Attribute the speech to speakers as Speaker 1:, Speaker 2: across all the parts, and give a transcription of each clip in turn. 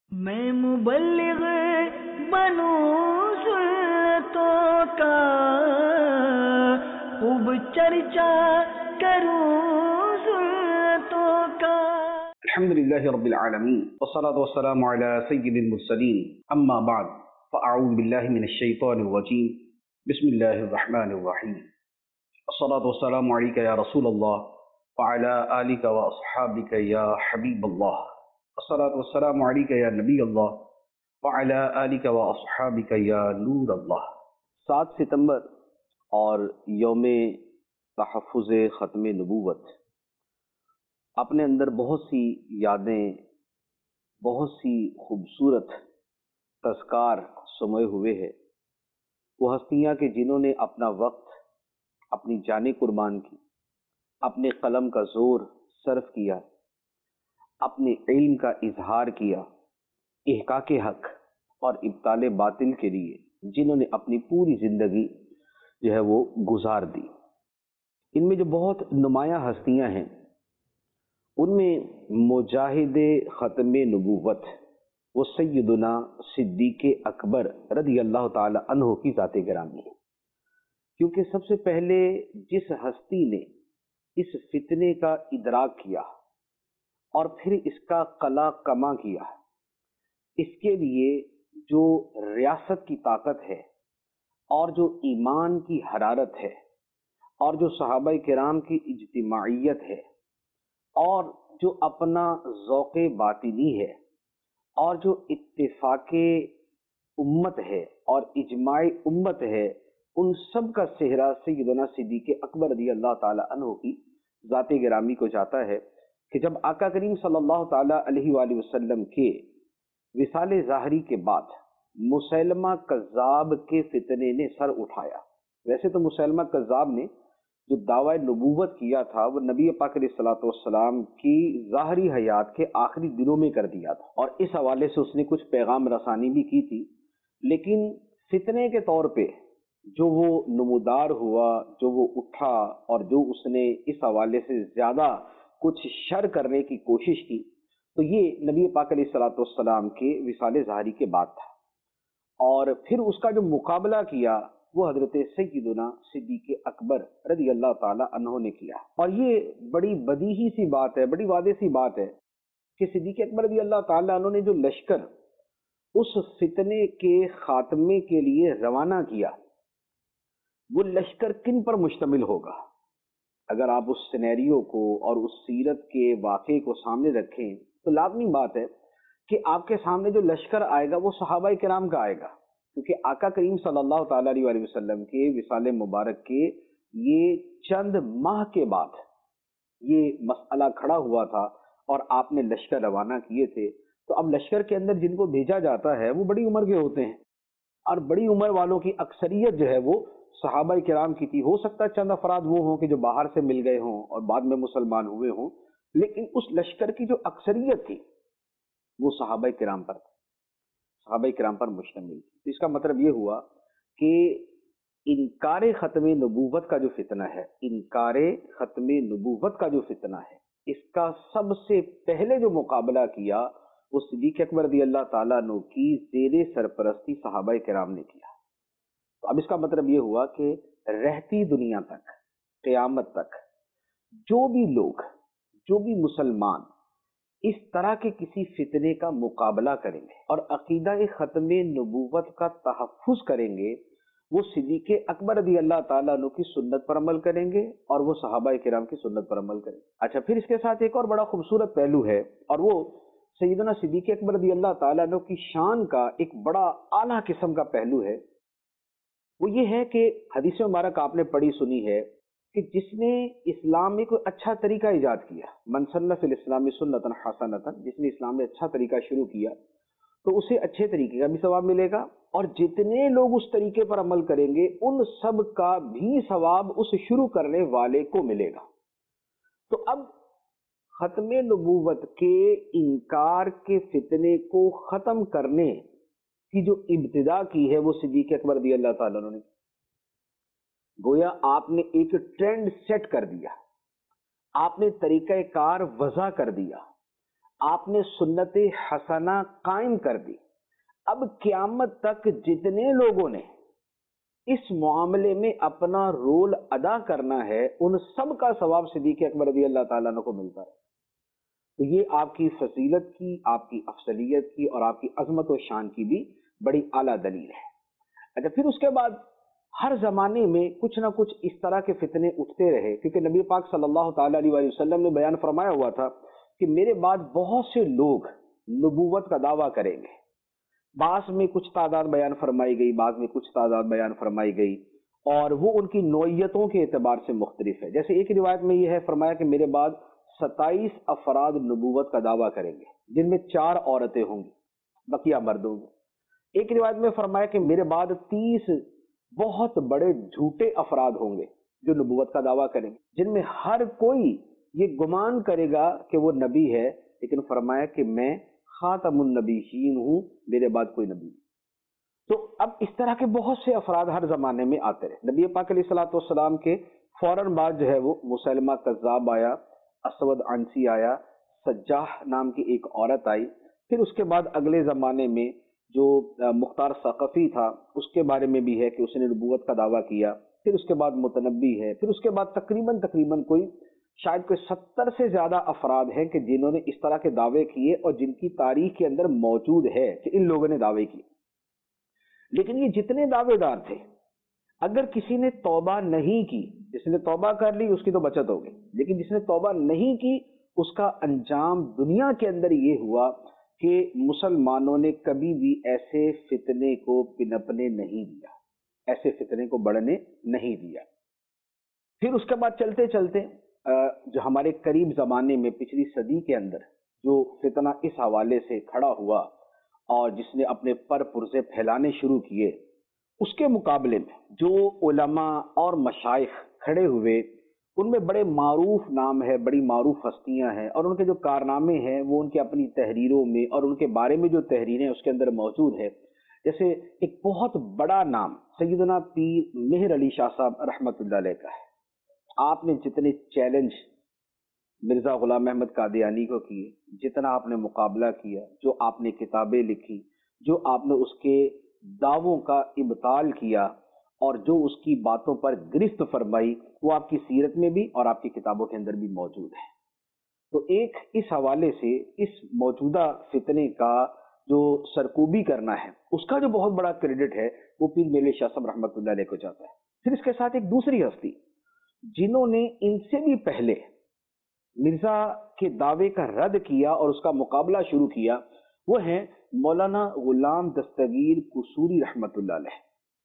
Speaker 1: میں مبلغ بنوں سنتوں کا، خوب چرچا کروں سنتوں کا۔
Speaker 2: الحمدللہ رب العالمین والصلاة والسلام علی سید المرسلین، اما بعد فاعوذ باللہ من الشیطان الرجیم، بسم اللہ الرحمن الرحیم۔ الصلاة والسلام علیک یا رسول اللہ وعلی آلک واصحابک یا حبیب اللہ، الصلاة والسلام علیک یا نبی اللہ وعلی آلک واصحابک یا نور اللہ۔ 7 ستمبر اور یوم تحفظ ختم نبوت اپنے اندر بہت سی یادیں، بہت سی خوبصورت تذکار سموئے ہوئے ہیں۔ وہ ہستیاں کہ جنہوں نے اپنا وقت، اپنی جانیں قربان کی، اپنے قلم کا زور صرف کیا، اپنے علم کا اظہار کیا، احقاق حق اور ابطال باطل کے لیے جنہوں نے اپنی پوری زندگی جو ہے وہ گزار دی۔ ان میں جو بہت نمایاں ہستیاں ہیں، ان میں مجاہد ختم نبوت وہ سیدنا صدیق اکبر رضی اللہ تعالی عنہ کی ذات گرامی ہے، کیونکہ سب سے پہلے جس ہستی نے اس فتنے کا ادراک کیا اور پھر اس کا قلع کما کیا، اس کے لیے جو ریاست کی طاقت ہے اور جو ایمان کی حرارت ہے اور جو صحابہ کرام کی اجتماعیت ہے اور جو اپنا ذوق باطنی ہے اور جو اتفاق امت ہے اور اجماع امت ہے، ان سب کا صحرا سیدنا صدیق اکبر رضی اللہ تعالی عنہ کی ذات گرامی کو جاتا ہے کہ جب آقا کریم صلی اللہ تعالی علیہ وآلہ وسلم کے وصال ظاہری کے بعد مسیلمہ کذاب کے فتنے نے سر اٹھایا۔ ویسے تو مسیلمہ کذاب نے جو دعوی نبوت کیا تھا وہ نبی پاک علیہ الصلوۃ والسلام کی ظاہری حیات کے آخری دنوں میں کر دیا تھا، اور اس حوالے سے اس نے کچھ پیغام رسانی بھی کی تھی، لیکن فتنے کے طور پہ جو وہ نمودار ہوا، جو وہ اٹھا اور جو اس نے اس حوالے سے زیادہ کچھ شر کرنے کی کوشش کی، تو یہ نبی پاک علیہ الصلوۃ والسلام کے وصال ظاہری کے بعد تھا۔ اور پھر اس کا جو مقابلہ کیا وہ حضرت سیدنا صدیق اکبر رضی اللہ تعالی عنہ نے کیا۔ اور یہ بڑی بدیہی سی بات ہے، بڑی واضح سی بات ہے کہ صدیق اکبر رضی اللہ تعالی عنہ نے جو لشکر اس فتنے کے خاتمے کے لیے روانہ کیا، وہ لشکر کن پر مشتمل ہوگا؟ اگر آپ اس سینیریو کو اور اس سیرت کے واقعے کو سامنے رکھیں تو لازمی بات ہے کہ آپ کے سامنے جو لشکر آئے گا وہ صحابہ کرام کا آئے گا، کیونکہ آقا کریم صلی اللہ تعالی علیہ وآلہ وسلم کے وصال مبارک کے یہ چند ماہ کے بعد یہ مسئلہ کھڑا ہوا تھا اور آپ نے لشکر روانہ کیے تھے۔ تو اب لشکر کے اندر جن کو بھیجا جاتا ہے وہ بڑی عمر کے ہوتے ہیں، اور بڑی عمر والوں کی اکثریت جو ہے وہ صحابہ کرام کی تھی۔ ہو سکتا ہے چند افراد وہ ہوں کہ جو باہر سے مل گئے ہوں اور بعد میں مسلمان ہوئے ہوں، لیکن اس لشکر کی جو اکثریت تھی وہ صحابہ کرام پر تھی، صحابہ کرام پر مشتمل تھی۔ اس کا مطلب یہ ہوا کہ انکار ختم نبوت کا جو فتنہ ہے، انکار ختم نبوت کا جو فتنہ ہے، اس کا سب سے پہلے جو مقابلہ کیا وہ صدیق اکبر رضی اللہ تعالیٰ عنہ کی زیر سرپرستی صحابہ کرام نے کیا۔ تو اب اس کا مطلب یہ ہوا کہ رہتی دنیا تک، قیامت تک جو بھی لوگ، جو بھی مسلمان اس طرح کے کسی فتنے کا مقابلہ کریں گے اور عقیدہ ختم نبوت کا تحفظ کریں گے، وہ صدیق اکبر رضی اللہ تعالیٰ عنہ کی سنت پر عمل کریں گے اور وہ صحابہ کرام کی سنت پر عمل کریں گے۔ اچھا، پھر اس کے ساتھ ایک اور بڑا خوبصورت پہلو ہے، اور وہ سیدنا صدیق اکبر رضی اللہ تعالیٰ عنہ کی شان کا ایک بڑا اعلیٰ قسم کا پہلو ہے۔ وہ یہ ہے کہ حدیث مبارک آپ نے پڑھی سنی ہے کہ جس نے اسلام میں کوئی اچھا طریقہ ایجاد کیا، من سن فی الاسلام سنتا حسنتا، جس نے اسلام میں اچھا طریقہ شروع کیا تو اسے اچھے طریقے کا بھی ثواب ملے گا، اور جتنے لوگ اس طریقے پر عمل کریں گے ان سب کا بھی ثواب اس شروع کرنے والے کو ملے گا۔ تو اب ختم نبوت کے انکار کے فتنے کو ختم کرنے کی جو ابتدا کی ہے وہ صدیق اکبر رضی اللہ تعالیٰ عنہ نے، گویا آپ نے ایک ٹرینڈ سیٹ کر دیا، آپ نے طریقہ کار وضع کر دیا، آپ نے سنت حسنہ قائم کر دی. اب قیامت تک جتنے لوگوں نے اس معاملے میں اپنا رول ادا کرنا ہے ان سب کا ثواب صدیق اکبر رضی اللہ تعالیٰ عنہ کو ملتا ہے. تو یہ آپ کی فضیلت کی، آپ کی افضلیت کی اور آپ کی عظمت و شان کی بھی بڑی اعلیٰ دلیل ہے. اچھا، پھر اس کے بعد ہر زمانے میں کچھ نہ کچھ اس طرح کے فتنے اٹھتے رہے، کیونکہ نبی پاک صلی اللہ تعالیٰ علیہ وآلہ وسلم نے بیان فرمایا ہوا تھا کہ میرے بعد بہت سے لوگ نبوت کا دعویٰ کریں گے. بعض میں کچھ تعداد بیان فرمائی گئی، بعض میں کچھ تعداد بیان فرمائی گئی، اور وہ ان کی نوعیتوں کے اعتبار سے مختلف ہے. جیسے ایک روایت میں یہ ہے فرمایا کہ میرے بعد 27 افراد نبوت کا دعویٰ کریں گے، جن میں 4 عورتیں ہوں گی، بقیہ مرد ہوں گے. ایک روایت میں فرمایا کہ میرے بعد 30 بہت بڑے جھوٹے افراد ہوں گے جو نبوت کا دعویٰ کریں گے، جن میں ہر کوئی یہ گمان کرے گا کہ وہ نبی ہے، لیکن فرمایا کہ میں خاتم النبیین ہوں، میرے بعد کوئی نبی نہیں. تو اب اس طرح کے بہت سے افراد ہر زمانے میں آتے رہے. نبی پاک علیہ الصلوۃ والسلام کے فوراً بعد جو ہے وہ مسلمہ کذاب آیا، اسود عنسی آیا، سجاح نام کی ایک عورت آئی. پھر اس کے بعد اگلے زمانے میں جو مختار ثقفی تھا اس کے بارے میں بھی ہے کہ اس نے نبوت کا دعویٰ کیا. پھر اس کے بعد متنبی ہے. پھر اس کے بعد تقریباً کوئی شاید کوئی 70 سے زیادہ افراد ہیں کہ جنہوں نے اس طرح کے دعوے کیے اور جن کی تاریخ کے اندر موجود ہے کہ ان لوگوں نے دعوے کیے. لیکن یہ جتنے دعوے دار تھے، اگر کسی نے توبہ نہیں کی، جس نے توبہ کر لی اس کی تو بچت ہو گئی، لیکن جس نے توبہ نہیں کی اس کا انجام دنیا کے اندر یہ ہوا کہ مسلمانوں نے کبھی بھی ایسے فتنے کو پنپنے نہیں دیا، ایسے فتنے کو بڑھنے نہیں دیا. پھر اس کے بعد چلتے چلتے جو ہمارے قریب زمانے میں پچھلی صدی کے اندر جو فتنہ اس حوالے سے کھڑا ہوا اور جس نے اپنے پر پرزے پھیلانے شروع کیے، اس کے مقابلے میں جو علماء اور مشائخ کھڑے ہوئے ان میں بڑے معروف نام ہے، بڑی معروف ہستیاں ہیں، اور ان کے جو کارنامے ہیں وہ ان کے اپنی تحریروں میں اور ان کے بارے میں جو تحریریں اس کے اندر موجود ہے. جیسے ایک بہت بڑا نام سیدنا پیر مہر علی شاہ صاحب رحمۃ اللہ علیہ کا ہے. آپ نے جتنے چیلنج مرزا غلام احمد قادیانی کو کیے، جتنا آپ نے مقابلہ کیا، جو آپ نے کتابیں لکھی، جو آپ نے اس کے دعووں کا ابطال کیا اور جو اس کی باتوں پر گرفت فرمائی، وہ آپ کی سیرت میں بھی اور آپ کی کتابوں کے اندر بھی موجود ہے. تو ایک اس حوالے سے اس موجودہ فتنے کا جو سرکوبی کرنا ہے اس کا جو بہت بڑا کریڈٹ ہے وہ پیر میرے شاہ صاحب رحمۃ اللہ علیہ کو جاتا ہے. پھر اس کے ساتھ ایک دوسری ہستی جنہوں نے ان سے بھی پہلے مرزا کے دعوے کا رد کیا اور اس کا مقابلہ شروع کیا، وہ ہیں مولانا غلام دستگیر قصوری رحمۃ اللہ علیہ.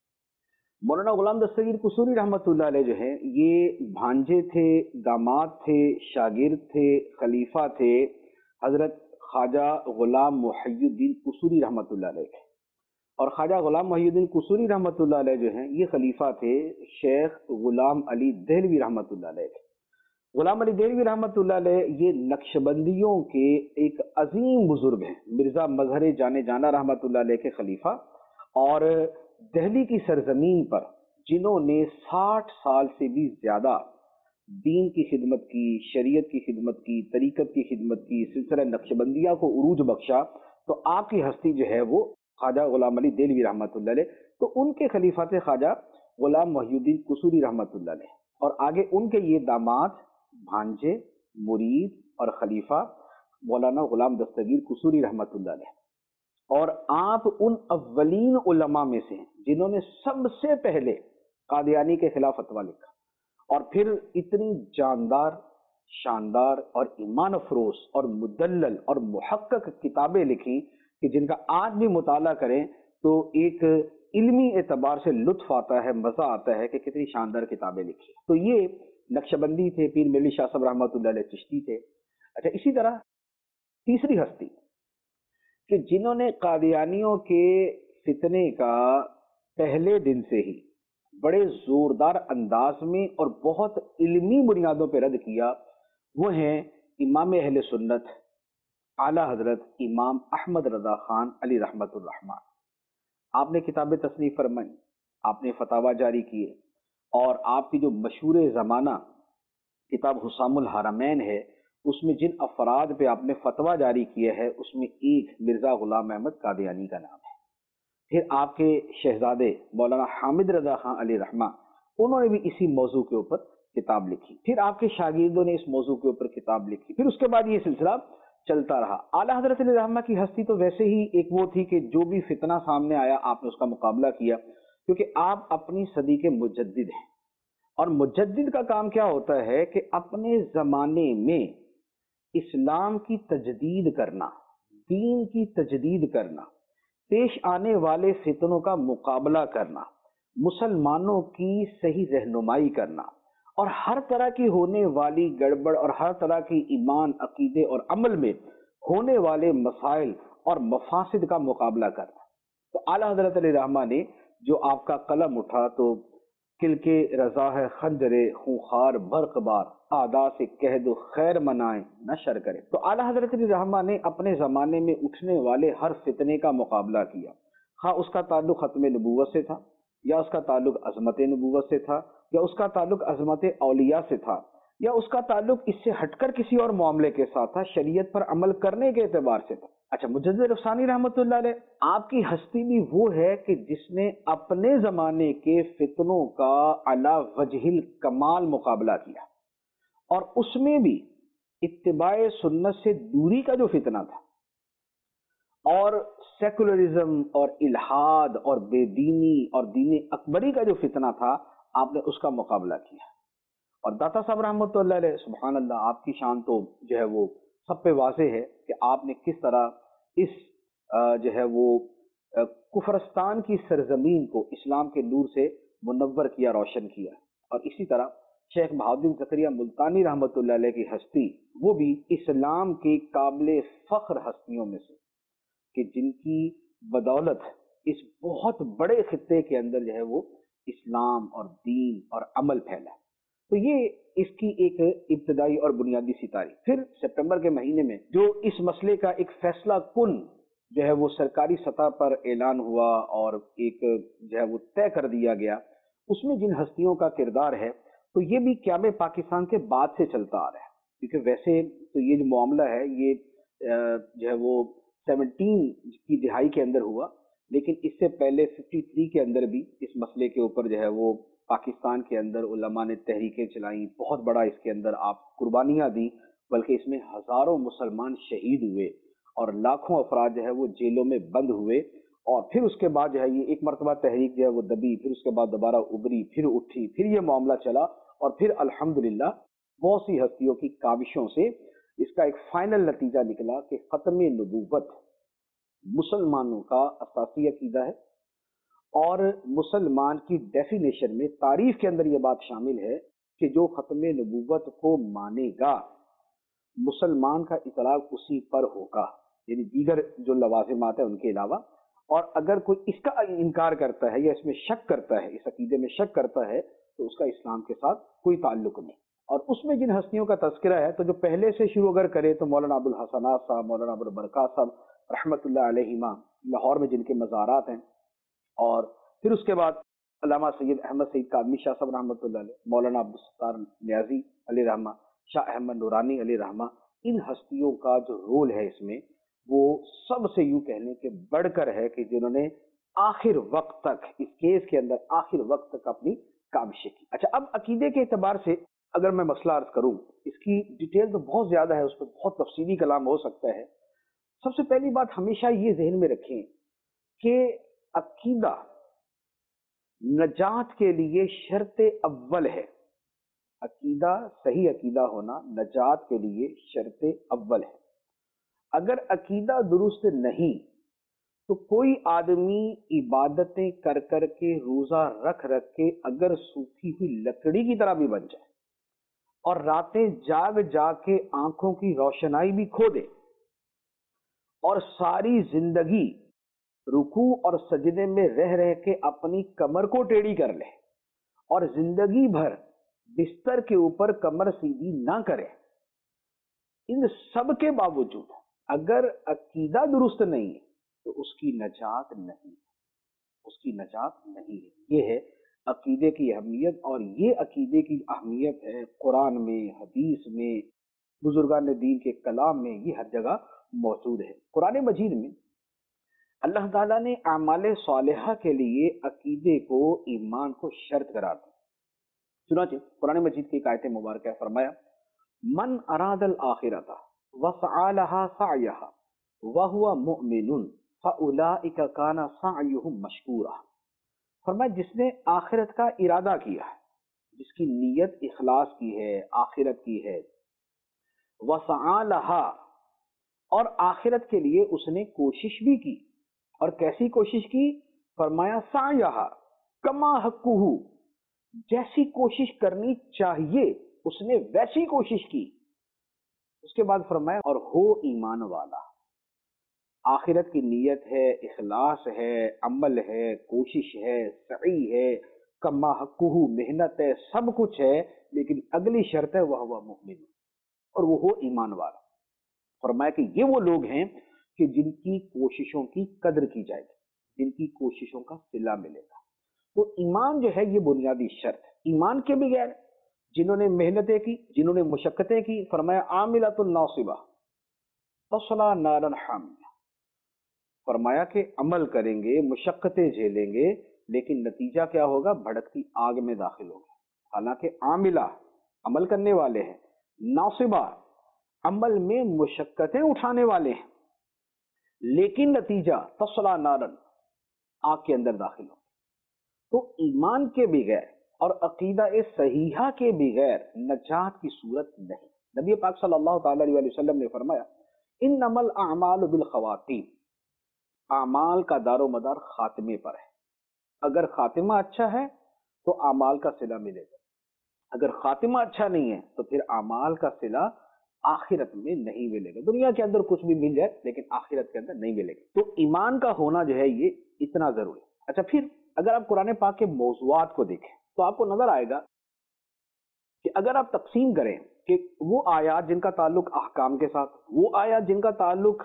Speaker 2: مولانا غلام دستگیر قصوری رحمۃ اللہ علیہ جو ہیں یہ بھانجے تھے، داماد تھے، شاگرد تھے، خلیفہ تھے حضرت خواجہ غلام محی الدین قصوری رحمۃ اللہ علیہ. اور خواجہ غلام محی الدین قصوری رحمۃ اللہ علیہ جو ہیں یہ خلیفہ تھے شیخ غلام علی دہلوی رحمۃ اللہ علیہ. غلام علی دہلوی رحمۃ اللہ علیہ یہ نقشبندیوں کے ایک عظیم بزرگ ہیں، مرزا مظہر جانے جانا رحمۃ اللہ علیہ کے خلیفہ، اور دہلی کی سرزمین پر جنہوں نے 60 سال سے بھی زیادہ دین کی خدمت کی، شریعت کی خدمت کی، طریقت کی خدمت کی، سلسلہ نقشبندیہ کو عروج بخشا، تو آپ کی ہستی جو ہے وہ خواجہ غلام علی دہلوی رحمۃ اللہ علیہ. تو ان کے خلیفہ تھے خواجہ غلام محی الدین قصوری رحمۃ اللہ علیہ، اور آگے ان کے یہ داماد، بھانجے، مرید اور خلیفہ مولانا غلام دستگیر قصوری رحمۃ اللہ علیہ. اور آپ ان اولین علماء میں سے ہیں جنہوں نے سب سے پہلے قادیانی کے خلاف فتویٰ لکھا، اور پھر اتنی جاندار، شاندار اور ایمان افروز اور مدلل اور محقق کتابیں لکھی کہ جن کا آج بھی مطالعہ کریں تو ایک علمی اعتبار سے لطف آتا ہے، مزہ آتا ہے کہ کتنی شاندار کتابیں لکھی. تو یہ نقشبندی تھے، پیر میرلی شاہ صاحب رحمۃ اللہ علیہ چشتی تھے. اچھا، اسی طرح تیسری ہستی کہ جنہوں نے قادیانیوں کے فتنے کا پہلے دن سے ہی بڑے زوردار انداز میں اور بہت علمی بنیادوں پہ رد کیا، وہ ہیں امام اہل سنت اعلیٰ حضرت امام احمد رضا خان علی رحمۃ الرحمن. آپ نے کتابیں تصنیف فرمائی، آپ نے فتاویٰ جاری کیے، اور آپ کی جو مشہور زمانہ کتاب حسام الحرمین ہے اس میں جن افراد پہ آپ نے فتویٰ جاری کیا ہے اس میں ایک مرزا غلام احمد قادیانی کا نام ہے۔ پھر آپ کے شہزادے مولانا حامد رضا خان علیہ رحمہ، انہوں نے بھی اسی موضوع کے اوپر کتاب لکھی۔ پھر آپ کے شاگردوں نے اس موضوع کے اوپر کتاب لکھی۔ پھر اس کے بعد یہ سلسلہ چلتا رہا۔ اعلیٰ حضرت علیہ رحمہ کی ہستی تو ویسے ہی ایک وہ تھی کہ جو بھی فتنہ سامنے آیا آپ نے اس کا مقابلہ کیا، کیونکہ آپ اپنی صدی کے مجدد ہیں، اور مجدد کا کام کیا ہوتا ہے کہ اپنے زمانے میں اسلام کی تجدید کرنا، دین کی تجدید کرنا، پیش آنے والے فتنوں کا مقابلہ کرنا، مسلمانوں کی صحیح رہنمائی کرنا، اور ہر طرح کی ہونے والی گڑبڑ اور ہر طرح کی ایمان، عقیدے اور عمل میں ہونے والے مسائل اور مفاسد کا مقابلہ کرنا۔ تو اعلیٰ حضرت علیہ رحمہ نے جو آپ کا قلم اٹھا تو کل کے رضا ہے خنجر خونخوار برق بار، آدا سے کہہ دو خیر منائیں نہ شر کرے۔ تو اعلیٰ حضرت علیہ رحمہ نے اپنے زمانے میں اٹھنے والے ہر فتنے کا مقابلہ کیا، خواہ اس کا تعلق ختم نبوت سے تھا، یا اس کا تعلق عظمت نبوت سے تھا، یا اس کا تعلق عظمت اولیاء سے تھا، یا اس کا تعلق اس سے ہٹ کر کسی اور معاملے کے ساتھ تھا، شریعت پر عمل کرنے کے اعتبار سے تھا۔ اچھا، مجدد رفسانی رحمۃ اللہ علیہ، آپ کی ہستی بھی وہ ہے کہ جس نے اپنے زمانے کے فتنوں کا علی وجہ الکمال مقابلہ کیا، اور اس میں بھی اتباع سنت سے دوری کا جو فتنہ تھا، اور سیکولرزم اور الحاد اور بے دینی اور دین اکبری کا جو فتنہ تھا، آپ نے اس کا مقابلہ کیا۔ اور داتا صاحب رحمۃ اللہ علیہ، سبحان اللہ، آپ کی شان تو جو ہے وہ سب پہ واضح ہے کہ آپ نے کس طرح اس جو ہے وہ کفرستان کی سرزمین کو اسلام کے نور سے منور کیا، روشن کیا۔ اور اسی طرح شیخ بہاؤالدین زکریا ملتانی رحمۃ اللہ علیہ کی ہستی، وہ بھی اسلام کے قابل فخر ہستیوں میں سے، کہ جن کی بدولت اس بہت بڑے خطے کے اندر جو ہے وہ اسلام اور دین اور عمل پھیلا۔ تو یہ اس کی ایک ابتدائی اور بنیادی سی تاریخ۔ پھر سپٹمبر کے مہینے میں جو اس مسئلے کا ایک فیصلہ کن جو ہے وہ سرکاری سطح پر اعلان ہوا اور ایک جو ہے وہ طے کر دیا گیا، اس میں جن ہستیوں کا کردار ہے، تو یہ بھی قیام پاکستان کے بعد سے چلتا آ رہا ہے، کیونکہ ویسے تو یہ جو معاملہ ہے یہ جو ہے وہ 17 کی دہائی کے اندر ہوا، لیکن اس سے پہلے 53 کے اندر بھی اس مسئلے کے اوپر جو ہے وہ پاکستان کے اندر علماء نے تحریکیں چلائیں، بہت بڑا اس کے اندر آپ قربانیاں دی، بلکہ اس میں ہزاروں مسلمان شہید ہوئے اور لاکھوں افراد جو ہے وہ جیلوں میں بند ہوئے۔ اور پھر اس کے بعد جو ہے یہ ایک مرتبہ تحریک جو ہے وہ دبی، پھر اس کے بعد دوبارہ ابری، پھر اٹھی، پھر یہ معاملہ چلا، اور پھر الحمدللہ بہت سی ہستیوں کی کاوشوں سے اس کا ایک فائنل نتیجہ نکلا کہ ختم نبوت مسلمانوں کا اساسی عقیدہ ہے، اور مسلمان کی ڈیفینیشن میں تعریف کے اندر یہ بات شامل ہے کہ جو ختم نبوت کو مانے گا، مسلمان کا اطلاق اسی پر ہوگا، یعنی دیگر جو لوازمات ہیں ان کے علاوہ۔ اور اگر کوئی اس کا انکار کرتا ہے یا اس میں شک کرتا ہے، اس عقیدے میں شک کرتا ہے، تو اس کا اسلام کے ساتھ کوئی تعلق نہیں۔ اور اس میں جن ہستیوں کا تذکرہ ہے، تو جو پہلے سے شروع اگر کرے تو مولانا ابو الحسنات صاحب، مولانا ابو البرکات صاحب رحمۃ اللہ علیہما، لاہور میں جن کے مزارات ہیں، اور پھر اس کے بعد علامہ سید احمد سعید کاظمی شاہ صاحب رحمۃ اللہ علیہ، مولانا عبدالستار نیازی علیہ رحمہ، شاہ احمد نورانی علیہ رحمہ، ان ہستیوں کا جو رول ہے اس میں وہ سب سے یوں کہنے کے بڑھ کر ہے کہ جنہوں نے آخر وقت تک اس کیس کے اندر آخر وقت تک اپنی کاوشیں کی۔ اچھا، اب عقیدے کے اعتبار سے اگر میں مسئلہ عرض کروں، اس کی ڈیٹیل تو بہت زیادہ ہے، اس پہ بہت تفصیلی کلام ہو سکتا ہے۔ سب سے پہلی بات ہمیشہ یہ ذہن میں رکھیں کہ عقیدہ نجات کے لیے شرط اول ہے۔ عقیدہ، صحیح عقیدہ ہونا نجات کے لیے شرط اول ہے۔ اگر عقیدہ درست نہیں تو کوئی آدمی عبادتیں کر کر کے، روزہ رکھ رکھ کے، اگر سوکھی ہوئی لکڑی کی طرح بھی بن جائے اور راتیں جاگ جاگ کے آنکھوں کی روشنائی بھی کھو دے، اور ساری زندگی رکوع اور سجدے میں رہ رہ کے اپنی کمر کو ٹیڑھی کر لے، اور زندگی بھر بستر کے اوپر کمر سیدھی نہ کرے، ان سب کے باوجود اگر عقیدہ درست نہیں ہے تو اس کی نجات نہیں ہے، اس کی نجات نہیں ہے۔ یہ ہے عقیدے کی اہمیت، اور یہ عقیدے کی اہمیت ہے قرآن میں، حدیث میں، بزرگان دین کے کلام میں یہ ہر جگہ موجود ہے۔ قرآن مجید میں اللہ تعالیٰ نے اعمال صالحہ کے لیے عقیدے کو، ایمان کو شرط قرار دیا۔ چنانچہ قرآن مجید کی ایک آیت مبارکہ ہے، فرمایا من اراد الآخرۃ وسعى لها سعيها وهو مؤمن فاولئک کان سعیهم مشکورا۔ فرمایا جس نے آخرت کا ارادہ کیا ہے، جس کی نیت اخلاص کی ہے، آخرت کی ہے، وسعى لها، اور آخرت کے لیے اس نے کوشش بھی کی، اور کیسی کوشش کی؟ فرمایا سعیہا کما حقہ، جیسی کوشش کرنی چاہیے اس نے ویسی کوشش کی۔ اس کے بعد فرمایا اور ہو ایمان والا، آخرت کی نیت ہے، اخلاص ہے، عمل ہے، کوشش ہے، سعی ہے، کما حقہ محنت ہے، سب کچھ ہے، لیکن اگلی شرط ہے وہ مؤمن، اور وہ ہو ایمان والا۔ فرمایا کہ یہ وہ لوگ ہیں کہ جن کی کوششوں کی قدر کی جائے گی، جن کی کوششوں کا صلہ ملے گا۔ تو ایمان جو ہے یہ بنیادی شرط ہے۔ ایمان کے بغیر جنہوں نے محنتیں کی، جنہوں نے مشقتیں کی، فرمایا عاملۃ ناصبہ تصلی نارا حامیہ، فرمایا کہ عمل کریں گے، مشقتیں جھیلیں گے، لیکن نتیجہ کیا ہوگا؟ بھڑکتی آگ میں داخل ہوگا۔ حالانکہ عاملہ عمل کرنے والے ہیں، ناصبہ عمل میں مشقتیں اٹھانے والے ہیں، لیکن نتیجہ تصلی نارا، آگ کے اندر داخل ہو۔ تو ایمان کے بغیر اور عقیدہ صحیحہ کے بغیر نجات کی صورت نہیں۔ نبی پاک صلی اللہ تعالی علیہ وسلم نے فرمایا انما الاعمال بالخواتیم، اعمال کا دار و مدار خاتمے پر ہے۔ اگر خاتمہ اچھا ہے تو اعمال کا صلہ ملے گا، اگر خاتمہ اچھا نہیں ہے تو پھر اعمال کا صلہ آخرت میں نہیں ملے گا۔ دنیا کے اندر کچھ بھی مل جائے لیکن آخرت کے اندر نہیں ملے گا۔ تو ایمان کا ہونا جو ہے یہ اتنا ضروری ہے۔ اچھا، پھر اگر آپ قرآن پاک کے موضوعات کو دیکھیں تو آپ کو نظر آئے گا کہ اگر آپ تقسیم کریں کہ وہ آیات جن کا تعلق احکام کے ساتھ، وہ آیات جن کا تعلق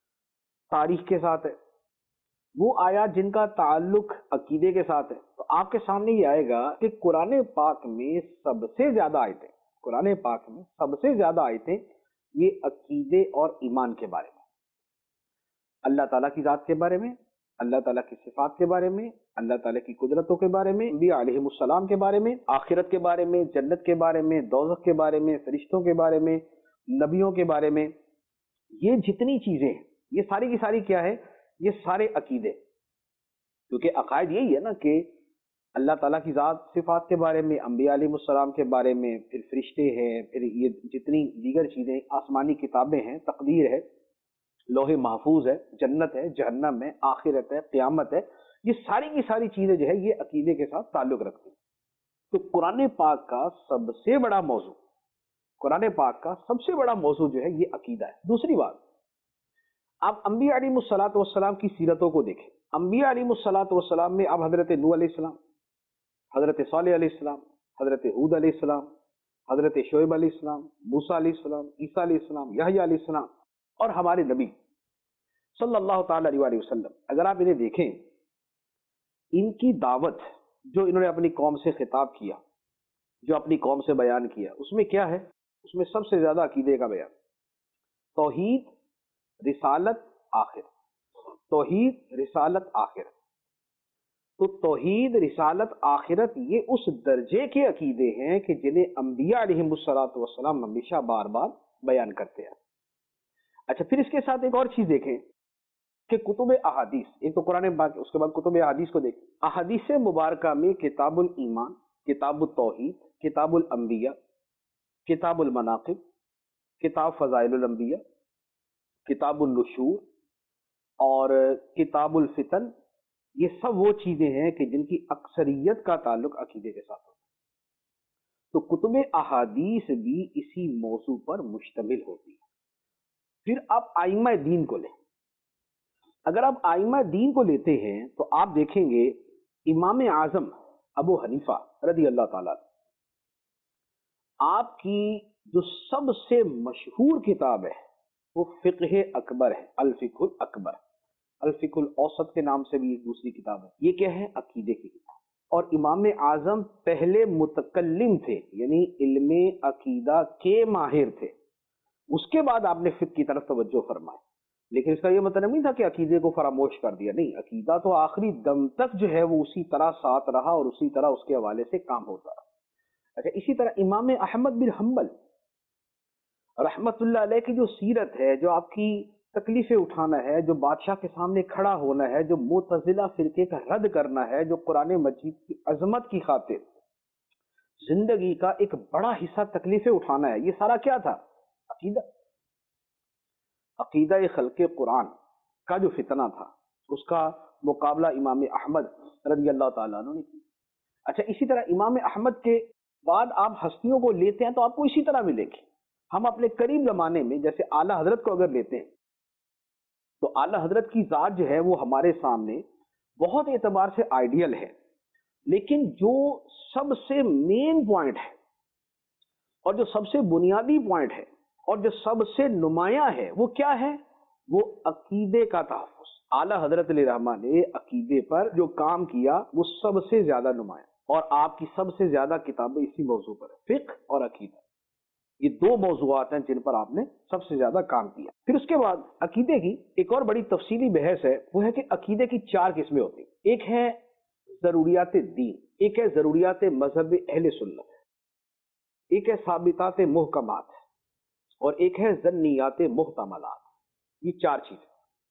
Speaker 2: تاریخ کے ساتھ ہے، وہ آیات جن کا تعلق عقیدے کے ساتھ ہے، تو آپ کے سامنے یہ آئے گا کہ قرآن پاک میں سب سے زیادہ آیتیں، قرآن پاک میں سب سے زیادہ آیتیں یہ عقیدے اور ایمان کے بارے میں، اللہ تعالیٰ کی ذات کے بارے میں، اللہ تعالیٰ کی صفات کے بارے میں، اللہ تعالیٰ کی قدرتوں کے بارے میں، انبیاء علیہ السلام کے بارے میں، آخرت کے بارے میں، جنت کے بارے میں، دوزخ کے بارے میں، فرشتوں کے بارے میں، نبیوں کے بارے میں۔ یہ جتنی چیزیں ہیں یہ ساری کی ساری کیا ہے؟ یہ سارے عقیدے، کیونکہ عقائد یہی ہے نا کہ اللہ تعالیٰ کی ذات صفات کے بارے میں، انبیاء علیہ السلام کے بارے میں، پھر فرشتے ہیں، پھر یہ جتنی دیگر چیزیں، آسمانی کتابیں ہیں، تقدیر ہے، لوح محفوظ ہے، جنت ہے، جہنم ہے، آخرت ہے، قیامت ہے، یہ ساری کی ساری چیزیں جو ہے یہ عقیدے کے ساتھ تعلق رکھتی ہیں۔ تو قرآن پاک کا سب سے بڑا موضوع، قرآن پاک کا سب سے بڑا موضوع جو ہے یہ عقیدہ ہے۔ دوسری بات، آپ انبیاء علیہ الصلوۃ والسلام کی سیرتوں کو دیکھیں۔ انبیاء علیہ الصلوۃ والسلام میں آپ حضرت نوح علیہ السلام، حضرت صالح علیہ السلام، حضرت ہود علیہ السلام، حضرت شعیب علیہ السلام، موسیٰ علیہ السلام، عیسیٰ علیہ السلام، یحییٰ علیہ السلام، اور ہمارے نبی صلی اللہ تعالی علیہ وسلم، اگر آپ انہیں دیکھیں، ان کی دعوت جو انہوں نے اپنی قوم سے خطاب کیا، جو اپنی قوم سے بیان کیا، اس میں کیا ہے؟ اس میں سب سے زیادہ عقیدے کا بیان، توحید، رسالت، آخرت، توحید، رسالت، آخرت۔ تو توحید، رسالت، آخرت یہ اس درجے کے عقیدے ہیں کہ جنہیں انبیاء علیہ الصلوۃ والسلام ہمیشہ بار بار بیان کرتے ہیں۔ اچھا، پھر اس کے ساتھ ایک اور چیز دیکھیں کہ کتب احادیث، ایک تو قرآن پاک، اس کے بعد کتب احادیث کو دیکھیں۔ احادیث مبارکہ میں کتاب الایمان، کتاب التوحید، کتاب الانبیاء، کتاب المناقب، کتاب فضائل الانبیاء، کتاب النشور اور کتاب الفتن، یہ سب وہ چیزیں ہیں کہ جن کی اکثریت کا تعلق عقیدے کے ساتھ ہوتا ہے۔ تو کتب احادیث بھی اسی موضوع پر مشتمل ہوتی ہے۔ پھر آپ ائمہ دین کو لیں، اگر آپ ائمہ دین کو لیتے ہیں تو آپ دیکھیں گے امام اعظم ابو حنیفہ رضی اللہ تعالیٰ، آپ کی جو سب سے مشہور کتاب ہے وہ فقہ اکبر ہے، الفقہ الاکبر، الفقہ الاوسط کے نام سے بھی ایک دوسری کتاب ہے۔ یہ کیا ہے؟ عقیدے کی کتاب۔ اور امام اعظم پہلے متکلم تھے، یعنی علم عقیدہ کے ماہر تھے، اس کے بعد آپ نے فقہ کی طرف توجہ فرمائی. لیکن اس کا یہ مطلب نہیں تھا کہ عقیدے کو فراموش کر دیا، نہیں، عقیدہ تو آخری دم تک جو ہے وہ اسی طرح ساتھ رہا اور اسی طرح اس کے حوالے سے کام ہوتا رہا. اچھا، اسی طرح امام احمد بن حنبل رحمت اللہ علیہ کی جو سیرت ہے، جو آپ کی تکلیفیں اٹھانا ہے، جو بادشاہ کے سامنے کھڑا ہونا ہے، جو معتزلہ فرقے کا رد کرنا ہے، جو قرآن مجید کی عظمت کی خاطر زندگی کا ایک بڑا حصہ تکلیفیں اٹھانا ہے، یہ سارا کیا تھا؟ عقیدہ. عقیدہ خلق قرآن کا جو فتنہ تھا اس کا مقابلہ امام احمد رضی اللہ تعالیٰ عنہ نے کی. اچھا، اسی طرح امام احمد کے بعد آپ ہستیوں کو لیتے ہیں تو آپ کو اسی طرح ملے گی. ہم اپنے قریب زمانے میں جیسے اعلیٰ حضرت کو اگر لیتے ہیں تو اعلیٰ حضرت کی ذات جو ہے وہ ہمارے سامنے بہت اعتبار سے آئیڈیل ہے، لیکن جو سب سے مین پوائنٹ ہے اور جو سب سے بنیادی پوائنٹ ہے اور جو سب سے نمایاں ہے وہ کیا ہے؟ وہ عقیدے کا تحفظ. اعلیٰ حضرت علیہ رحمٰ نے عقیدے پر جو کام کیا وہ سب سے زیادہ نمایاں، اور آپ کی سب سے زیادہ کتابیں اسی موضوع پر ہیں، فقہ اور عقیدہ. یہ دو موضوعات ہیں جن پر آپ نے سب سے زیادہ کام کیا. پھر اس کے بعد عقیدے کی ایک اور بڑی تفصیلی بحث ہے، وہ ہے کہ عقیدے کی 4 قسمیں ہوتی ہیں. ایک ہے ضروریات دین، ایک ہے ضروریات مذہب اہل سنت، ایک ہے ثابتات محکمات، اور ایک ہے ظنیات محتملات. یہ 4 چیزیں.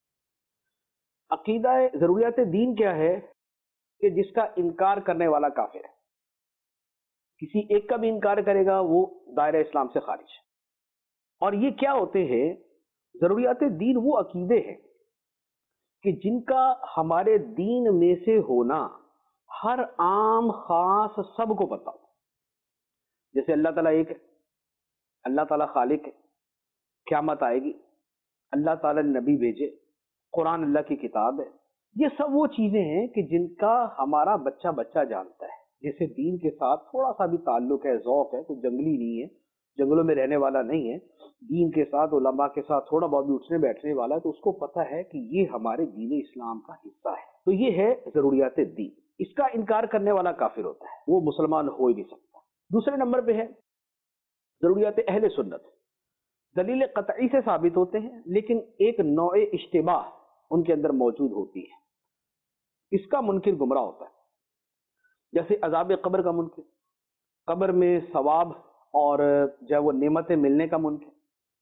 Speaker 2: عقیدہ ضروریات دین کیا ہے؟ کہ جس کا انکار کرنے والا کافر ہے. کسی ایک کا بھی انکار کرے گا وہ دائرہ اسلام سے خارج ہے. اور یہ کیا ہوتے ہیں؟ ضروریات دین وہ عقیدے ہیں کہ جن کا ہمارے دین میں سے ہونا ہر عام خاص سب کو پتا ہو. جیسے اللہ تعالیٰ ایک ہے، اللہ تعالیٰ خالق ہے، قیامت آئے گی، اللہ تعالیٰ نے نبی بھیجے، قرآن اللہ کی کتاب ہے. یہ سب وہ چیزیں ہیں کہ جن کا ہمارا بچہ بچہ جانتا ہے. جیسے دین کے ساتھ تھوڑا سا بھی تعلق ہے، ذوق ہے، کوئی جنگلی نہیں ہے، جنگلوں میں رہنے والا نہیں ہے، دین کے ساتھ علماء کے ساتھ تھوڑا بہت بھی اٹھنے بیٹھنے والا ہے، تو اس کو پتہ ہے کہ یہ ہمارے دین اسلام کا حصہ ہے. تو یہ ہے ضروریات دین. اس کا انکار کرنے والا کافر ہوتا ہے، وہ مسلمان ہو ہی نہیں سکتا. دوسرے نمبر پہ ہے ضروریات اہل سنت. دلیل قطعی سے ثابت ہوتے ہیں لیکن ایک نوع اشتباہ ان کے اندر موجود ہوتی ہے. اس کا منکر گمراہ ہوتا ہے. جیسے عذاب قبر کا منکر، قبر میں ثواب اور جو ہے وہ نعمتیں ملنے کا منکر،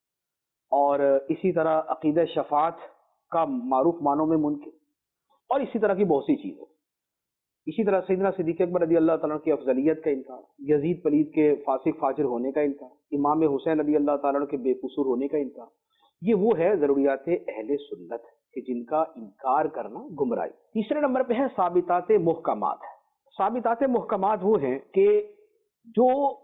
Speaker 2: اور اسی طرح عقیدہ شفاعت کا معروف معنوں میں منکر، اور اسی طرح کی بہت سی چیزیں. اسی طرح سیدنا صدیق اکبر رضی اللہ تعالیٰ کی افضلیت کا انکار، یزید پلید کے فاسق فاجر ہونے کا انکار، امام حسین رضی اللہ تعالیٰ کے بے قصور ہونے کا انکار. یہ وہ ہے ضروریات اہل سنت کہ جن کا انکار کرنا گمراہی. تیسرے نمبر پہ ہے ثابتات محکمات. ثابتات محکمات وہ ہیں کہ جو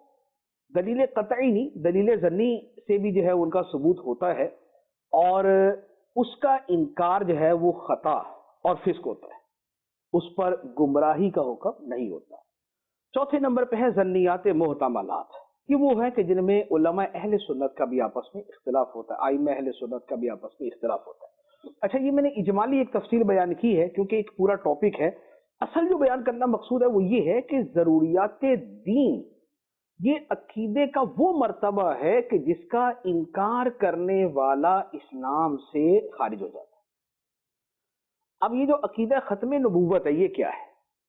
Speaker 2: دلیل قطعی نہیں، دلیل ظنی سے بھی جو ہے ان کا ثبوت ہوتا ہے، اور اس کا انکار جو ہے وہ خطا اور فسق ہوتا ہے، اس پر گمراہی کا حکم نہیں ہوتا. چوتھے نمبر پہ ہے ظنیات محتملات. یہ وہ ہے کہ جن میں علماء اہل سنت کا بھی آپس میں اختلاف ہوتا ہے، ائمہ اہل سنت کا بھی آپس میں اختلاف ہوتا ہے. اچھا، یہ میں نے اجمالی ایک تفصیل بیان کی ہے کیونکہ ایک پورا ٹاپک ہے. اصل جو بیان کرنا مقصود ہے وہ یہ ہے کہ ضروریات دین یہ عقیدے کا وہ مرتبہ ہے کہ جس کا انکار کرنے والا اسلام سے خارج ہو جاتا ہے. اب یہ جو عقیدہ ختم نبوت ہے یہ کیا ہے؟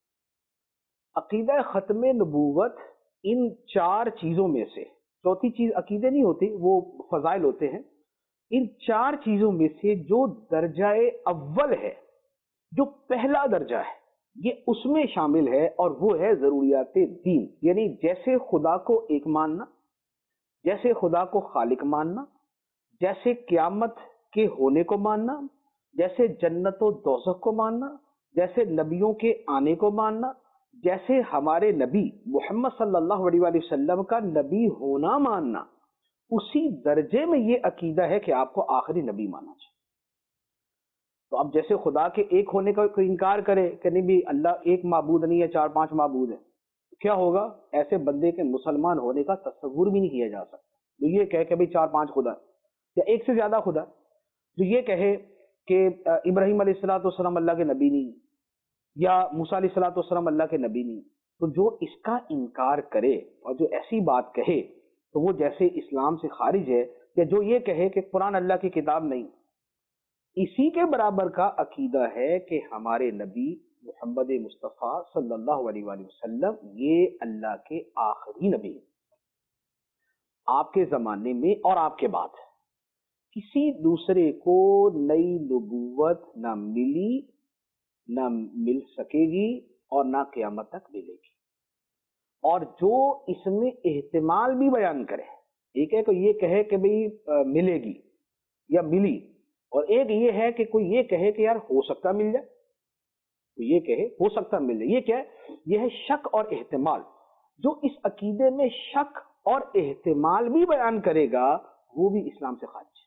Speaker 2: عقیدہ ختم نبوت ان 4 چیزوں میں سے، چوتھی چیز عقیدے نہیں ہوتی، وہ فضائل ہوتے ہیں. ان 4 چیزوں میں سے جو درجہ اول ہے، جو پہلا درجہ ہے، یہ اس میں شامل ہے، اور وہ ہے ضروریات دین. یعنی جیسے خدا کو ایک ماننا، جیسے خدا کو خالق ماننا، جیسے قیامت کے ہونے کو ماننا، جیسے جنت و دوزخ کو ماننا، جیسے نبیوں کے آنے کو ماننا، جیسے ہمارے نبی محمد صلی اللہ علیہ وآلہ وسلم کا نبی ہونا ماننا، اسی درجے میں یہ عقیدہ ہے کہ آپ کو آخری نبی ماننا چاہیے. تو اب جیسے خدا کے ایک ہونے کا کوئی انکار کرے کہ نہیں بھی اللہ ایک معبود نہیں ہے، 4-5 معبود ہیں، کیا ہوگا؟ ایسے بندے کے مسلمان ہونے کا تصور بھی نہیں کیا جا سکتا. جو یہ کہے کہ بھئی 4-5 خدا یا ایک سے زیادہ خدا، جو یہ کہے کہ ابراہیم علیہ الصلوۃ والسلام اللہ کے نبی نہیں یا موسیٰ علیہ الصلوۃ والسلام اللہ کے نبی نہیں، تو جو اس کا انکار کرے اور جو ایسی بات کہے تو وہ جیسے اسلام سے خارج ہے، کہ جو یہ کہے کہ قرآن اللہ کی کتاب نہیں، اسی کے برابر کا عقیدہ ہے کہ ہمارے نبی محمد مصطفیٰ صلی اللہ علیہ وآلہ وسلم یہ اللہ کے آخری نبی ہیں، آپ کے زمانے میں اور آپ کے بعد کسی دوسرے کو نئی نبوت نہ ملی، نہ مل سکے گی اور نہ قیامت تک ملے گی۔ اور جو اس میں احتمال بھی بیان کرے، ایک ہے کہ یہ کہے کہ بھئی ملے گی یا ملی، اور ایک یہ ہے کہ کوئی یہ کہے کہ یار ہو سکتا مل جائے، تو یہ کہے ہو سکتا مل جائے، یہ کیا ہے؟ یہ ہے شک اور احتمال۔ جو اس عقیدے میں شک اور احتمال بھی بیان کرے گا وہ بھی اسلام سے خارج ہے۔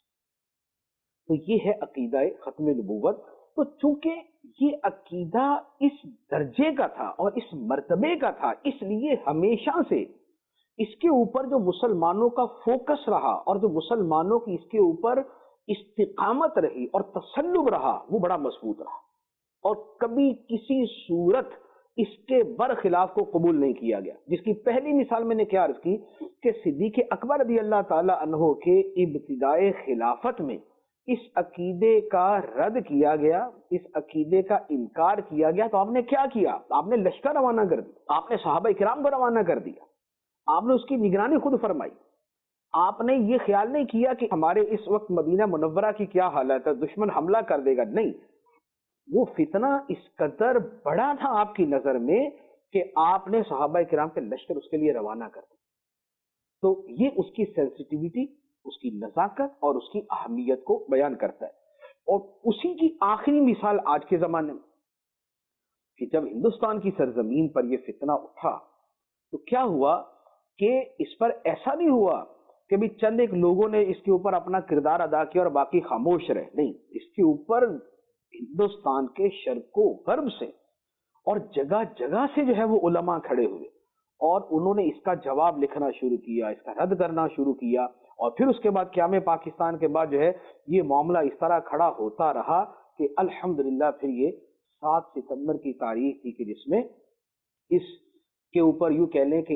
Speaker 2: تو یہ ہے عقیدہ ختم نبوت۔ تو چونکہ یہ عقیدہ اس درجے کا تھا اور اس مرتبے کا تھا، اس لیے ہمیشہ سے اس کے اوپر جو مسلمانوں کا فوکس رہا اور جو مسلمانوں کی اس کے اوپر استقامت رہی اور تسلب رہا وہ بڑا مضبوط رہا، اور کبھی کسی صورت اس کے برخلاف کو قبول نہیں کیا گیا۔ جس کی پہلی مثال میں نے کیا عرض کی کہ صدیق اکبر رضی اللہ تعالی عنہ کے ابتدائے خلافت میں اس عقیدے کا رد کیا گیا، اس عقیدے کا انکار کیا گیا، تو آپ نے کیا کیا؟ آپ نے لشکر روانہ کر دیا، آپ نے صحابہ کرام کو روانہ کر دیا، آپ نے اس کی نگرانی خود فرمائی۔ آپ نے یہ خیال نہیں کیا کہ ہمارے اس وقت مدینہ منورہ کی کیا حالت ہے، دشمن حملہ کر دے گا، نہیں، وہ فتنہ اس قدر بڑا تھا آپ کی نظر میں کہ آپ نے صحابہ کرام کے لشکر اس کے لیے روانہ کر دیا۔ تو یہ اس کی سینسٹیوٹی، اس کی نزاکت اور اس کی اہمیت کو بیان کرتا ہے۔ اور اسی کی آخری مثال آج کے زمانے میں کہ جب ہندوستان کی سرزمین پر یہ فتنہ اٹھا تو کیا ہوا کہ اس پر ایسا نہیں ہوا کہ بھی چند ایک لوگوں نے اس کے اوپر اپنا کردار ادا کیا اور باقی خاموش رہے، نہیں، اس کے اوپر ہندوستان کے شرق و غرب سے اور جگہ جگہ سے جو ہے وہ علماء کھڑے ہوئے اور انہوں نے اس کا جواب لکھنا شروع کیا، اس کا رد کرنا شروع کیا، اور پھر اس کے بعد قیام پاکستان کے بعد جو ہے یہ معاملہ اس طرح کھڑا ہوتا رہا کہ الحمدللہ پھر یہ 7 ستمبر کی تاریخ تھی کہ جس میں اس کے اوپر یوں کہہ لیں کہ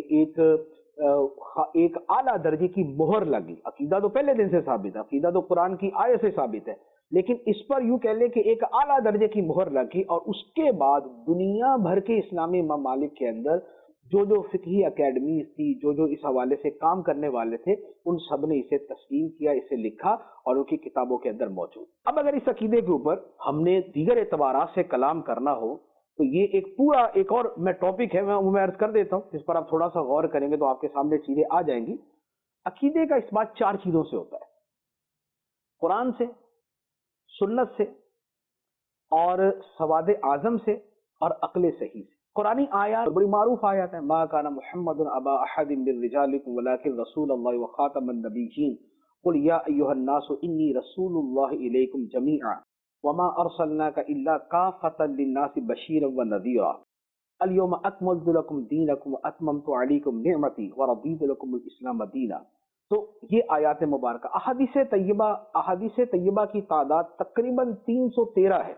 Speaker 2: ایک اعلیٰ درجے کی مہر لگی۔ عقیدہ تو پہلے دن سے ثابت ہے، عقیدہ تو قرآن کی آیت سے ثابت ہے، لیکن اس پر یوں کہہ لیں کہ ایک اعلیٰ درجے کی مہر لگی، اور اس کے بعد دنیا بھر کے اسلامی ممالک کے اندر جو فقہی اکیڈمیز تھی، جو اس حوالے سے کام کرنے والے تھے، ان سب نے اسے تسلیم کیا، اسے لکھا اور ان کی کتابوں کے اندر موجود۔ اب اگر اس عقیدے کے اوپر ہم نے دیگر اعتبارات سے کلام کرنا ہو تو یہ ایک اور میں ٹاپک ہے، میں عرض کر دیتا ہوں، جس پر آپ تھوڑا سا غور کریں گے تو آپ کے سامنے چیزیں آ جائیں گی۔ عقیدے کا اس بات 4 چیزوں سے ہوتا ہے: قرآن سے، سنت سے، اور سواد اعظم سے، اور عقل صحیح سے۔ قرآنی آیات بڑی معروف آیات ہیں: ما کان محمد ابا احد من رجالکم ولکن رسول اللہ وخاتم النبیین قل یا ایھا الناس انی رسول اللہ الیکم جمیعا وما ارسلناک الا کافۃ للناس بشیرا ونذیرا الیوم اکملت لکم دینکم واتممت علیکم نعمتی ورضیت لکم الاسلام دینا۔ تو یہ آیات مبارکہ، احادیث طیبہ کی تعداد تقریباً 313 ہے۔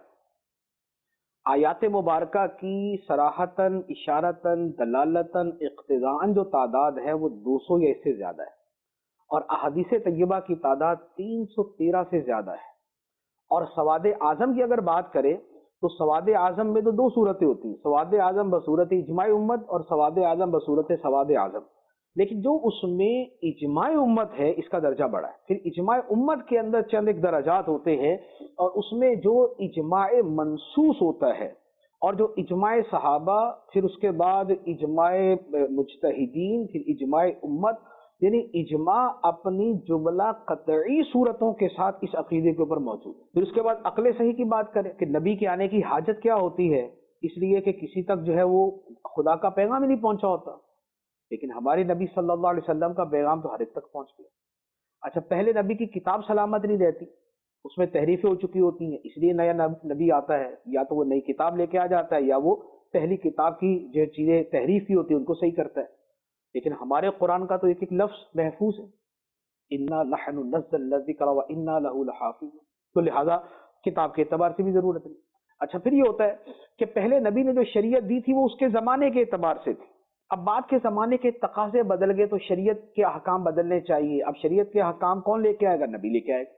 Speaker 2: آیات مبارکہ کی صراحتاً، اشارتاً، دلالتاً، اقتضاءً جو تعداد ہے وہ 200 یا اس سے زیادہ ہے، اور احادیث طیبہ کی تعداد 313 سے زیادہ ہے۔ اور سواد اعظم کی اگر بات کریں تو سواد اعظم میں تو 2 صورتیں ہوتی ہیں: سواد اعظم بصورت اجماع امت اور سواد اعظم بصورت سواد اعظم۔ لیکن جو اس میں اجماع امت ہے اس کا درجہ بڑا ہے۔ پھر اجماع امت کے اندر چند ایک درجات ہوتے ہیں، اور اس میں جو اجماع منصوص ہوتا ہے اور جو اجماع صحابہ، پھر اس کے بعد اجماع مجتہدین، پھر اجماع امت، یعنی اجماع اپنی جملہ قطعی صورتوں کے ساتھ اس عقیدے کے اوپر موجود۔ پھر اس کے بعد عقل صحیح کی بات کریں کہ نبی کے آنے کی حاجت کیا ہوتی ہے، اس لیے کہ کسی تک جو ہے وہ خدا کا پیغام ہی نہیں پہنچا ہوتا، لیکن ہمارے نبی صلی اللہ علیہ وسلم کا پیغام تو ہر ایک تک پہنچ گیا۔ اچھا، پہلے نبی کی کتاب سلامت نہیں رہتی، اس میں تحریفیں ہو چکی ہوتی ہیں، اس لیے نیا نبی آتا ہے، یا تو وہ نئی کتاب لے کے آ جاتا ہے یا وہ پہلی کتاب کی جو چیزیں تحریف کی ہوتی ہیں ان کو صحیح کرتا ہے۔ لیکن ہمارے قرآن کا تو ایک ایک لفظ محفوظ ہے، انا نحن نزلنا الذکر وانا لہ لحافظون، تو لہذا کتاب کے اعتبار سے بھی ضرورت نہیں۔ اچھا، پھر یہ ہوتا ہے کہ پہلے نبی نے جو شریعت دی تھی وہ اس کے زمانے کے اعتبار سے تھی، اب بات کے زمانے کے تقاضے بدل گئے تو شریعت کے احکام بدلنے چاہیے. اب شریعت کے احکام کون لے کے آئے گا؟ نبی لے کے آئے گا.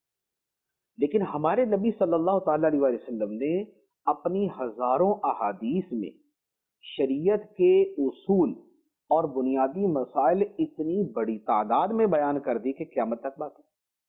Speaker 2: لیکن ہمارے نبی صلی اللہ تعالی علیہ وسلم نے اپنی ہزاروں احادیث میں شریعت کے اصول اور بنیادی مسائل اتنی بڑی تعداد میں بیان کر دی کہ قیامت تک باقی.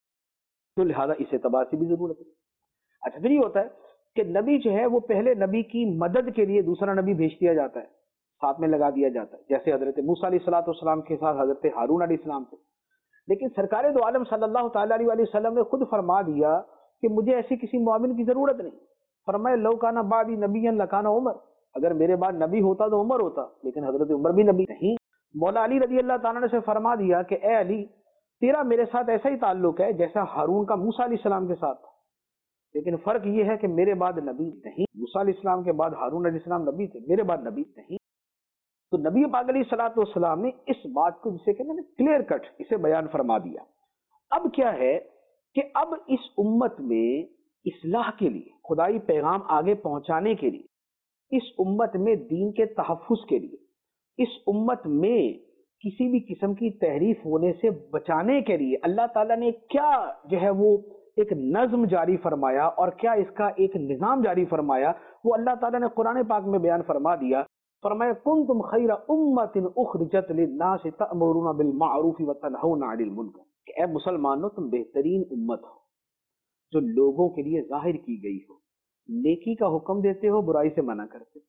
Speaker 2: تو لہذا اس اعتبار سے بھی ضرورت ہے. اچھا پھر یہ ہوتا ہے کہ نبی جو ہے وہ پہلے نبی کی مدد کے لیے دوسرا نبی بھیج دیا جاتا ہے، ساتھ میں لگا دیا جاتا ہے، جیسے حضرت موسیٰ علیہ السلام کے ساتھ حضرت ہارون علیہ السلام تھے. لیکن سرکار دو عالم صلی اللہ تعالی علیہ وسلم نے خود فرما دیا کہ مجھے ایسی کسی معاون کی ضرورت نہیں. فرمایا لو کانا بعدی نبی لکانا عمر، اگر میرے بعد نبی ہوتا تو عمر ہوتا، لیکن حضرت عمر بھی نبی نہیں. مولا علی رضی اللہ تعالیٰ نے سے فرما دیا کہ اے علی تیرا میرے ساتھ ایسا ہی تعلق ہے جیسا ہارون کا موسیٰ علیہ السلام کے ساتھ، لیکن فرق یہ ہے کہ میرے بعد نبی نہیں. موسیٰ علیہ السلام کے بعد ہارون علیہ السلام نبی تھے، میرے بعد نبی نہیں. تو نبی پاک علیہ الصلوۃ والسلام نے اس بات کو جسے کہتے ہیں کلیئر کٹ اسے بیان فرما دیا. اب کیا ہے کہ اب اس امت میں اصلاح کے لیے، خدائی پیغام آگے پہنچانے کے لیے، اس امت میں دین کے تحفظ کے لیے، اس امت میں کسی بھی قسم کی تحریف ہونے سے بچانے کے لیے اللہ تعالیٰ نے کیا جو ہے وہ ایک نظم جاری فرمایا اور کیا اس کا ایک نظام جاری فرمایا، وہ اللہ تعالیٰ نے قرآن پاک میں بیان فرما دیا. فرمایا کنتم خیر امت اخرجت للناس تأمرون بالمعروف وتنہون عن المنکر، کہ اے مسلمانوں تم بہترین امت ہو جو لوگوں کے لیے ظاہر کی گئی ہو، نیکی کا حکم دیتے ہو، برائی سے منع کرتے.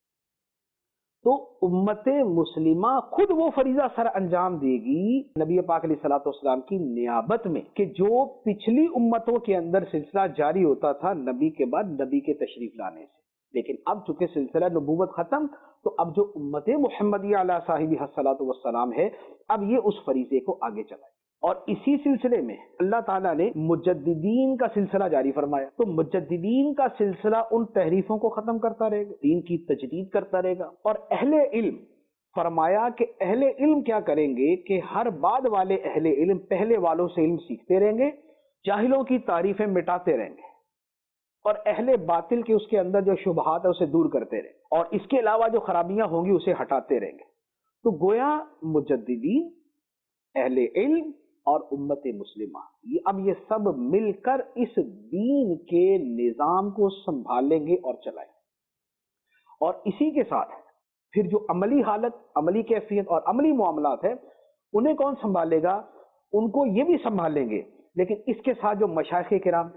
Speaker 2: تو امت مسلمہ خود وہ فریضہ سر انجام دے گی نبی پاک علیہ الصلوۃ والسلام کی نیابت میں کہ جو پچھلی امتوں کے اندر سلسلہ جاری ہوتا تھا نبی کے بعد نبی کے تشریف لانے سے. لیکن اب چونکہ سلسلہ نبوت ختم تو اب جو امت محمدیہ علیہ صاحب الصلوۃ والسلام ہے اب یہ اس فریضے کو آگے چلائے. اور اسی سلسلے میں اللہ تعالیٰ نے مجددین کا سلسلہ جاری فرمایا. تو مجددین کا سلسلہ ان تحریفوں کو ختم کرتا رہے گا، دین کی تجدید کرتا رہے گا. اور اہل علم فرمایا کہ اہل علم کیا کریں گے کہ ہر بعد والے اہل علم پہلے والوں سے علم سیکھتے رہیں گے، جاہلوں کی تعریفیں مٹاتے رہیں گے، اور اہل باطل کے اس کے اندر جو شبہات ہے اسے دور کرتے رہیں، اور اس کے علاوہ جو خرابیاں ہوں گی اسے ہٹاتے رہیں گے. تو گویا مجددین، اہل علم اور امت مسلمہ اب یہ سب مل کر اس دین کے نظام کو سنبھالیں گے اور چلائیں. اور اسی کے ساتھ پھر جو عملی حالت، عملی کیفیت اور عملی معاملات ہیں انہیں کون سنبھالے گا؟ ان کو یہ بھی سنبھالیں گے، لیکن اس کے ساتھ جو مشائخ کرام،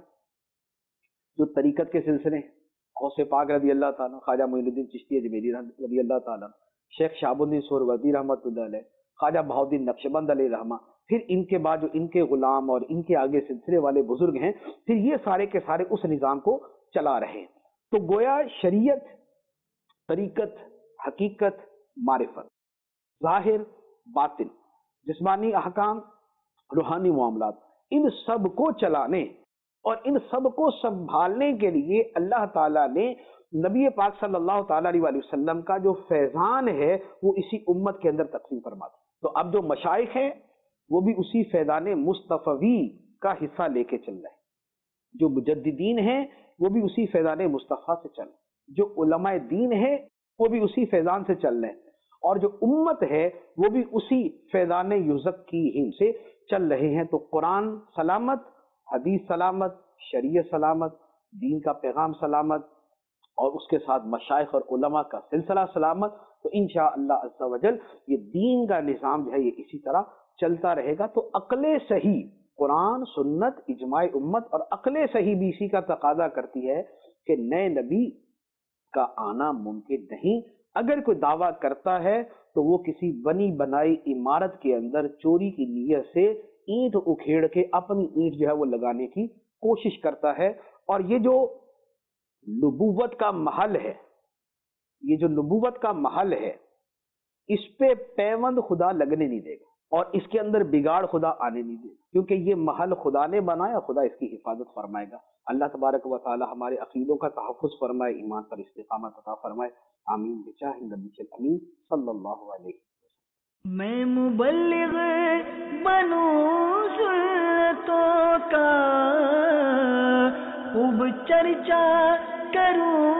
Speaker 2: جو طریقت کے سلسلے، غوث پاک رضی اللہ تعالیٰ، خواجہ معین الدین چشتی اجمیری رضی اللہ تعالیٰ، شیخ شہاب الدین سہروردی رحمۃ اللہ علیہ، خواجہ بہاؤالدین نقشبند علیہ رحمہ، پھر ان کے بعد جو ان کے غلام اور ان کے آگے سلسلے والے بزرگ ہیں، پھر یہ سارے کے سارے اس نظام کو چلا رہے ہیں. تو گویا شریعت، طریقت، حقیقت، معرفت، ظاہر، باطن، جسمانی احکام، روحانی معاملات، ان سب کو چلانے اور ان سب کو سنبھالنے کے لیے اللہ تعالیٰ نے نبی پاک صلی اللہ تعالیٰ علیہ وسلم کا جو فیضان ہے وہ اسی امت کے اندر تقسیم فرما دیا. تو اب جو مشائخ ہیں وہ بھی اسی فیضان مصطفی کا حصہ لے کے چل رہے ہیں، جو مجددین ہیں وہ بھی اسی فیضان مصطفیٰ سے چل رہے ہیں، جو علماء دین ہیں وہ بھی اسی فیضان سے چل رہے ہیں، اور جو امت ہے وہ بھی اسی فیضان یزکی سے چل رہے ہیں. تو قرآن سلامت، حدیث سلامت، شریعت سلامت، دین کا پیغام سلامت، اور اس کے ساتھ مشائخ اور علماء کا سلسلہ سلامت. تو انشاءاللہ عز و جل یہ دین کا نظام جو ہے یہ اسی طرح چلتا رہے گا. تو عقل صحیح، قرآن، سنت، اجماع امت اور عقل صحیح بھی اسی کا تقاضا کرتی ہے کہ نئے نبی کا آنا ممکن نہیں. اگر کوئی دعویٰ کرتا ہے تو وہ کسی بنی بنائی عمارت کے اندر چوری کی نیت سے اینٹ اکھیڑ کے اپنی اینٹ جو ہے وہ لگانے کی کوشش کرتا ہے. اور یہ جو نبوت کا محل ہے، یہ جو نبوت کا محل ہے، اس پہ پیوند خدا لگنے نہیں دے گا اور اس کے اندر بگاڑ خدا آنے نہیں دے گا، کیونکہ یہ محل خدا نے بنایا، خدا اس کی حفاظت فرمائے گا. اللہ تبارک و تعالی ہمارے عقیدوں کا تحفظ فرمائے، ایمان پر استقامت عطا فرمائے. آمین بجاہ النبی الامین صلی اللہ علیہ وسلم.
Speaker 1: میں مبلغ بنوں سنتوں کا خوب چرچا کروں